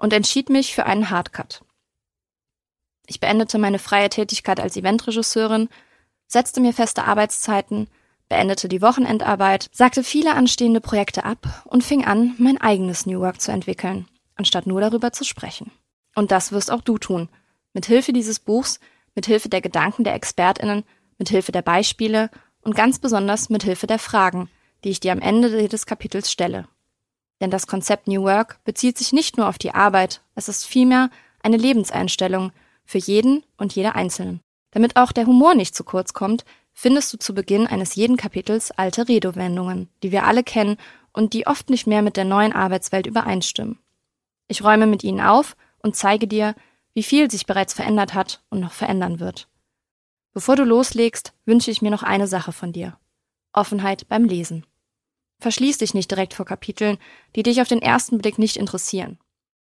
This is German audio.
und entschied mich für einen Hardcut. Ich beendete meine freie Tätigkeit als Eventregisseurin, setzte mir feste Arbeitszeiten, beendete die Wochenendarbeit, sagte viele anstehende Projekte ab und fing an, mein eigenes New Work zu entwickeln, anstatt nur darüber zu sprechen. Und das wirst auch du tun. Mithilfe dieses Buchs, mithilfe der Gedanken der ExpertInnen, mithilfe der Beispiele und ganz besonders mithilfe der Fragen, die ich dir am Ende jedes Kapitels stelle. Denn das Konzept New Work bezieht sich nicht nur auf die Arbeit, es ist vielmehr eine Lebenseinstellung für jeden und jede Einzelnen. Damit auch der Humor nicht zu kurz kommt, findest du zu Beginn eines jeden Kapitels alte Redewendungen, die wir alle kennen und die oft nicht mehr mit der neuen Arbeitswelt übereinstimmen. Ich räume mit ihnen auf und zeige dir, wie viel sich bereits verändert hat und noch verändern wird. Bevor du loslegst, wünsche ich mir noch eine Sache von dir: Offenheit beim Lesen. Verschließ dich nicht direkt vor Kapiteln, die dich auf den ersten Blick nicht interessieren.